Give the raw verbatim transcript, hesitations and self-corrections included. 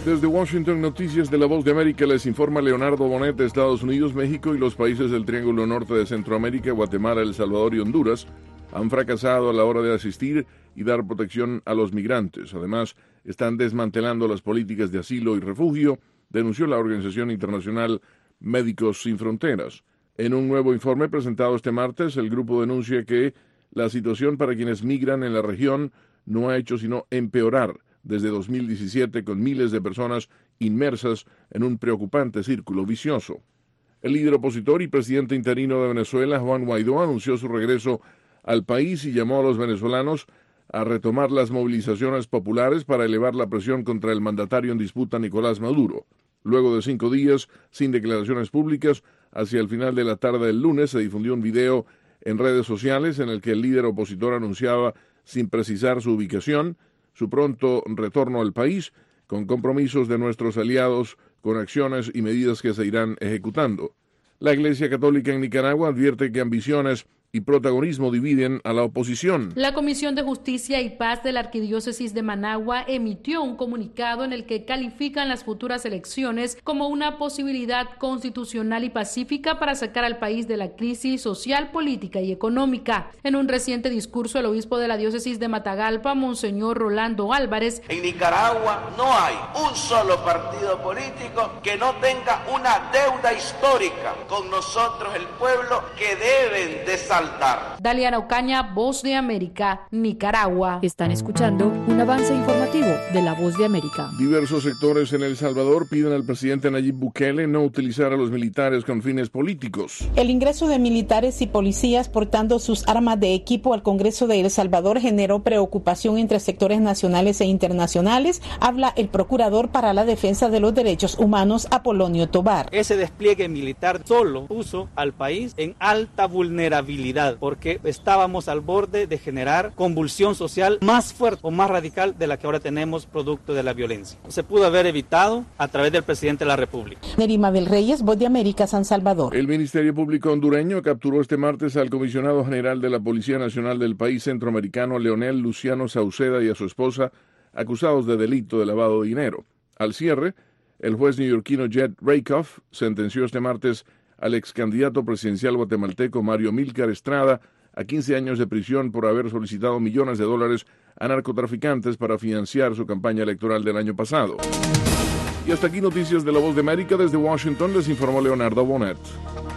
Desde Washington, Noticias de la Voz de América, les informa Leonardo Bonet de Estados Unidos, México y los países del Triángulo Norte de Centroamérica, Guatemala, El Salvador y Honduras han fracasado a la hora de asistir y dar protección a los migrantes. Además, están desmantelando las políticas de asilo y refugio, denunció la organización internacional Médicos Sin Fronteras. En un nuevo informe presentado este martes, el grupo denuncia que la situación para quienes migran en la región no ha hecho sino empeorar desde dos mil diecisiete, con miles de personas inmersas en un preocupante círculo vicioso. El líder opositor y presidente interino de Venezuela, Juan Guaidó, anunció su regreso al país y llamó a los venezolanos a retomar las movilizaciones populares para elevar la presión contra el mandatario en disputa, Nicolás Maduro. Luego de cinco días sin declaraciones públicas, hacia el final de la tarde del lunes se difundió un video en redes sociales en el que el líder opositor anunciaba, sin precisar su ubicación, su pronto retorno al país, con compromisos de nuestros aliados, con acciones y medidas que se irán ejecutando. La Iglesia Católica en Nicaragua advierte que ambiciones y protagonismo dividen a la oposición. La Comisión de Justicia y Paz de la Arquidiócesis de Managua emitió un comunicado en el que califican las futuras elecciones como una posibilidad constitucional y pacífica para sacar al país de la crisis social, política y económica. En un reciente discurso, el obispo de la diócesis de Matagalpa, Monseñor Rolando Álvarez: en Nicaragua no hay un solo partido político que no tenga una deuda histórica con nosotros, el pueblo, que deben de salvar. Daliana Ocaña, Voz de América, Nicaragua. Están escuchando un avance informativo de la Voz de América. Diversos sectores en El Salvador piden al presidente Nayib Bukele no utilizar a los militares con fines políticos. El ingreso de militares y policías portando sus armas de equipo al Congreso de El Salvador generó preocupación entre sectores nacionales e internacionales, habla el procurador para la defensa de los derechos humanos, Apolonio Tobar. Ese despliegue militar solo puso al país en alta vulnerabilidad, porque estábamos al borde de generar convulsión social más fuerte o más radical de la que ahora tenemos producto de la violencia. Se pudo haber evitado a través del presidente de la República. Nerima del Reyes, Voz de América, San Salvador. El Ministerio Público hondureño capturó este martes al comisionado general de la Policía Nacional del país centroamericano, Leonel Luciano Sauceda, y a su esposa, acusados de delito de lavado de dinero. Al cierre, el juez neoyorquino Jed Rakoff sentenció este martes al ex candidato presidencial guatemalteco Mario Milcar Estrada a quince años de prisión por haber solicitado millones de dólares a narcotraficantes para financiar su campaña electoral del año pasado. Y hasta aquí Noticias de la Voz de América. Desde Washington les informó Leonardo Bonet.